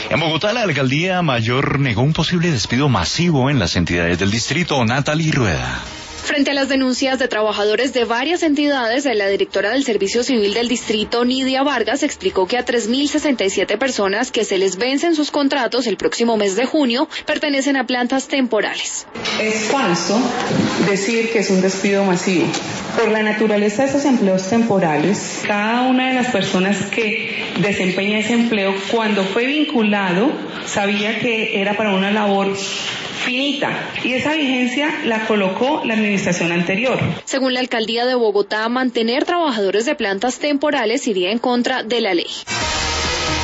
En Bogotá, la alcaldía mayor negó un posible despido masivo en las entidades del distrito. Natalie Rueda. Frente a las denuncias de trabajadores de varias entidades, la directora del Servicio Civil del Distrito, Nidia Vargas, explicó que a 3.067 personas que se les vencen sus contratos el próximo mes de junio pertenecen a plantas temporales. Es falso decir que es un despido masivo. Por la naturaleza de esos empleos temporales, cada una de las personas que desempeña ese empleo, cuando fue vinculado, sabía que era para una labor finita, y esa vigencia la colocó la administración anterior. Según la alcaldía de Bogotá, mantener trabajadores de plantas temporales iría en contra de la ley.